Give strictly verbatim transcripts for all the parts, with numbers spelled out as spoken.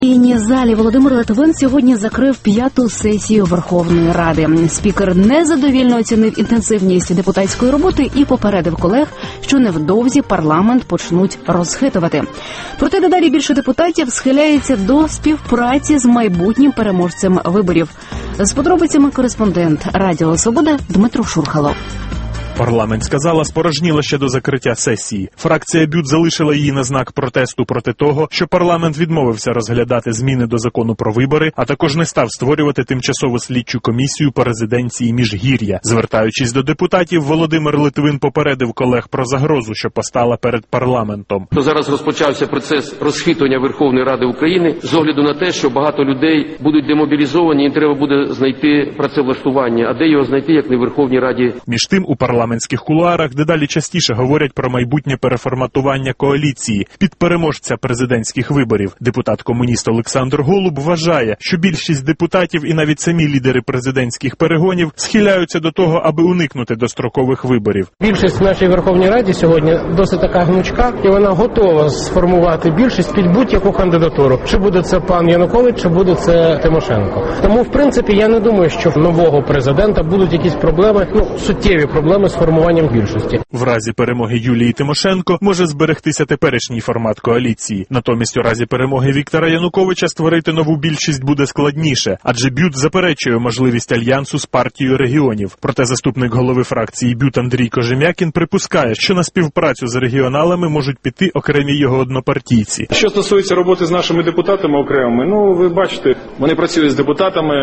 І залі Володимир Литвин сьогодні закрив п'яту сесію Верховної Ради. Спікер незадовільно оцінив інтенсивність депутатської роботи і попередив колег, що невдовзі парламент почнуть розхитувати. Проте дедалі більше депутатів схиляється до співпраці з майбутнім переможцем виборів. З подробицями кореспондент Радіо Свобода Дмитро Шурхало. Парламентська зала спорожніла ще до закриття сесії. Фракція БЮТ залишила її на знак протесту проти того, що парламент відмовився розглядати зміни до закону про вибори, а також не став створювати тимчасову слідчу комісію по резиденції Міжгір'я. Звертаючись до депутатів, Володимир Литвин попередив колег про загрозу, що постала перед парламентом. Зараз розпочався процес розхитування Верховної Ради України з огляду на те, що багато людей будуть демобілізовані і треба буде знайти працевлаштування. А де його знайти, як не в Верховній Раді? Між тим, у парламентських кулуарах дедалі частіше говорять про майбутнє переформатування коаліції під переможця президентських виборів. Депутат-комуніст Олександр Голуб вважає, що більшість депутатів і навіть самі лідери президентських перегонів схиляються до того, аби уникнути дострокових виборів. Більшість в нашій Верховній Раді сьогодні досить така гнучка, і вона готова сформувати більшість під будь-яку кандидатуру. Чи буде це пан Янукович, чи буде це Тимошенко. Тому, в принципі, я не думаю, що в нового президента будуть якісь проблеми, ну, суттєві проблеми з формуванням більшості. В разі перемоги Юлії Тимошенко може зберегтися теперішній формат коаліції. Натомість у разі перемоги Віктора Януковича створити нову більшість буде складніше, адже БЮТ заперечує можливість альянсу з партією регіонів. Проте заступник голови фракції БЮТ Андрій Кожем'якін припускає, що на співпрацю з регіоналами можуть піти окремі його однопартійці. Що стосується роботи з нашими депутатами окремими, ну ви бачите, вони працюють з депутатами,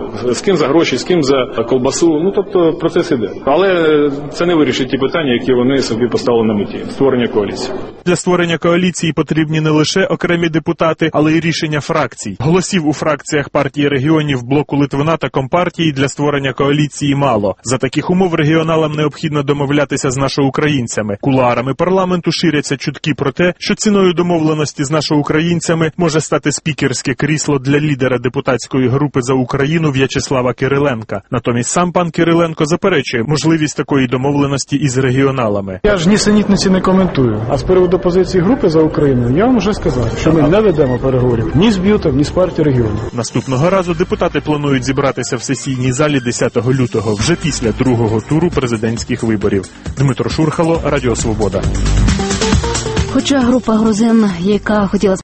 з ким за гроші, з ким за колбасу, ну тобто процес іде. Але це не вирішить ті питання, які вони собі поставили на меті – створення коаліції. Для створення коаліції потрібні не лише окремі депутати, але й рішення фракцій. Голосів у фракціях партії регіонів, блоку Литвина та Компартії для створення коаліції мало. За таких умов регіоналам необхідно домовлятися з нашоукраїнцями. Кулуарами парламенту ширяться чутки про те, що ціною домовленості з нашоукраїнцями може стати спікерське крісло для лідера депутатської групи «За Україну» В'ячеслава Кириленка. Натомість сам пан Кириленко заперечує можливість такої домовленості із регіоналами. Я ж нісенітниці не коментую. А з приводу позиції групи «За Україну» я вам вже сказав, що ми не ведемо переговорів ні з БЮТом, ні з партією регіонів. Наступного разу депутати планують зібратися в сесійній залі десятого лютого, вже після другого туру президентських виборів. Дмитро Шурхало, Радіо Свобода. Хоча група грузин, яка хотіла